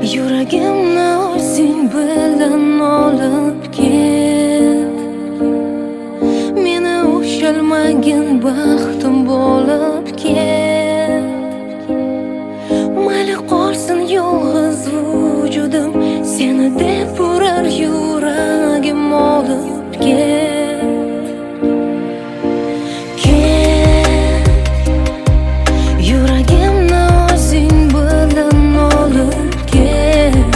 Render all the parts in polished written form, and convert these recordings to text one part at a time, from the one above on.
Yuragimni o'zing bilan olib ket. Meni ushalmagin baxtim bo'lib ket. Mayli qolsin yolg'iz vujudim, seni deb urar yuragim olib ket. Yuragimni o'zing bilan olib ket.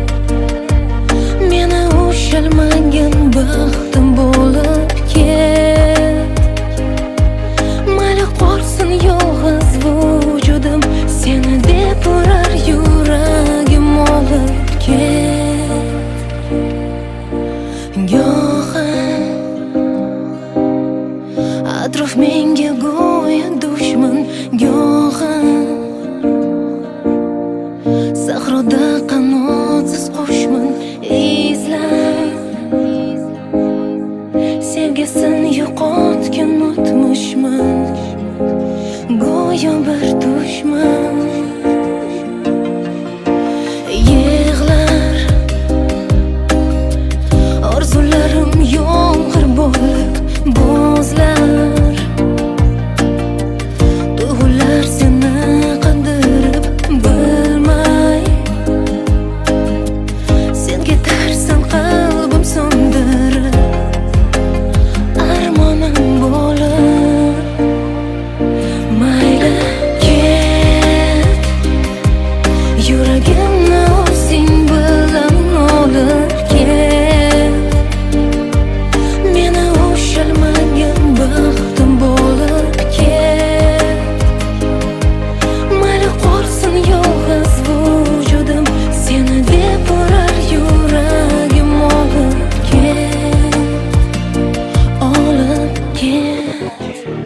Meni ushalmagin baxtim bo'lib ket. Mayli qolsin yolg'iz vujudim, seni deb urar yuragim olib ket. Go'yo atrof menga go'yo dushman, go'yo sahroda qanotsiz qushman. Izlab sevgisini yo'qotgan o'tmishman, go'yo bir dushman. Yig'lar orzularim yomg'ir bo'lib bo'zlar. Tuyg'ular seni qandirib bilmay, sen ketarsan qalbim so'ndirib, armonim bo'lib. Mayli ket, yuragimni o'zing bilan olib ket. Meni ushalmagin baxtim bo'lib ket. Mayli qolsin yolg'iz vujudim, seni deb urar yuragim olib ket. Olib ket.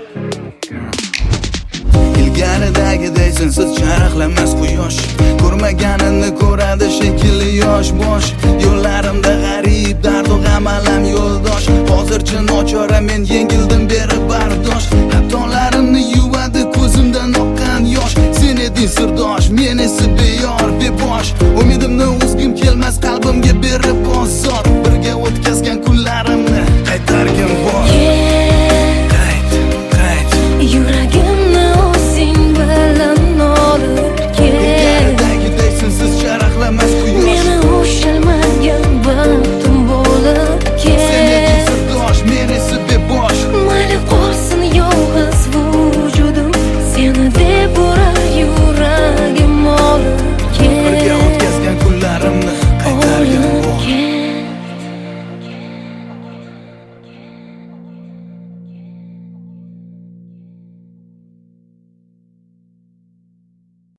Ilgaridagiday sensiz charaqlamas quyosh, ko'rmaganini ko'radi shekilli yosh bosh. Yo'llarimda g'arib dardu g'am alam yo'ldosh. Hozircha nochora men yengildim berib bardosh. Xatolarimni yuvadi ko'zimdan oqqan yosh. Sen eding sirdosh, men esa beyor bebosh. Umidimni uzgim kelmas qalbimga berib bosh.